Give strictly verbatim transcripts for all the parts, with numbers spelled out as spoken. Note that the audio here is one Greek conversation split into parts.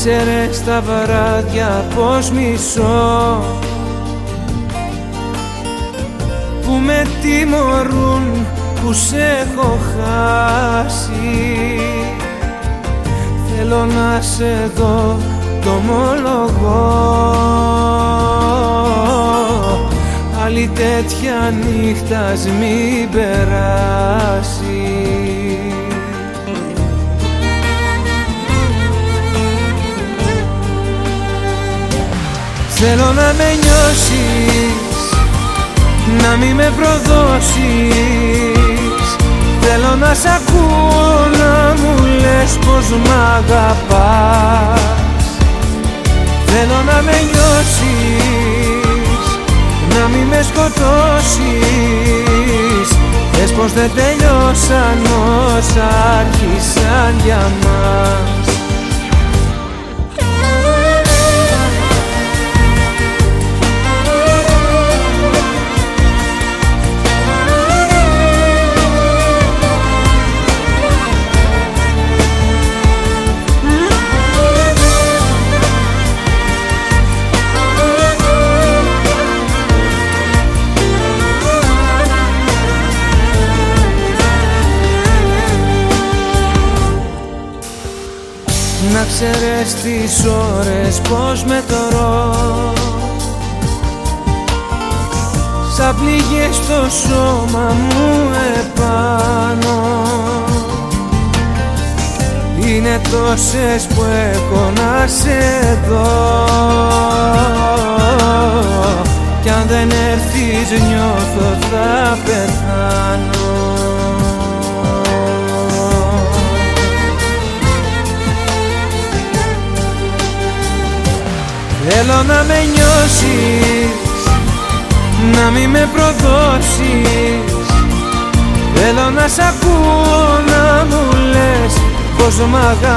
ξέρεις τα βράδια πως μισώ, που με τιμωρούν που σε έχω χάσει. Θέλω να σε δω, το ομολογώ, άλλη τέτοια νύχτας μην περάσει. Θέλω να με νιώσεις, να μη με προδώσεις. Θέλω να σ' ακούω να μου λες πως μ' αγαπάς. Θέλω να με νιώσεις, να μη με σκοτώσεις. Πες πως δεν τελειώσαν όσα άρχισαν για μας. Να ξέρεις τις ώρες πως μετωρώ, σαν πληγές στο σώμα μου επάνω. Είναι τόσες που έχω να σε δω, κι αν δεν έρθεις νιώθω θα πεθάνω. Θέλω να με νιώσεις, να μη με προδώσεις. Θέλω να σ' ακούω να μου λες πως μ'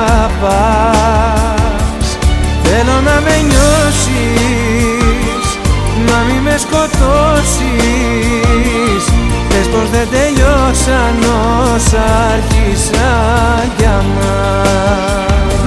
αγαπάς. Θέλω να με νιώσεις, να μη με σκοτώσεις. Πες πως δεν τελειώσαν όσα άρχισαν για μας.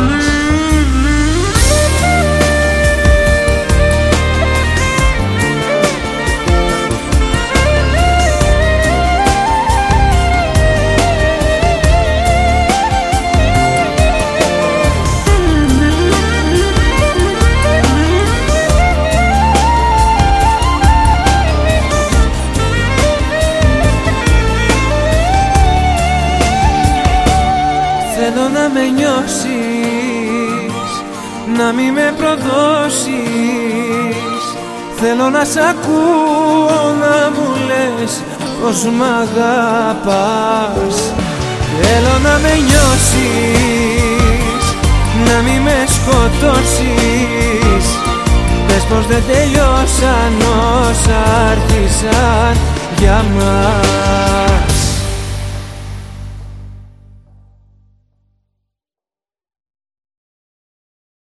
Θέλω να με νιώσεις, να μη με προδώσεις. Θέλω να σ' ακούω να μου λες πως μ' αγαπάς. Θέλω να με νιώσεις, να μη με σκοτώσεις. Πες πως δεν τελειώσαν όσα άρχισαν για μας.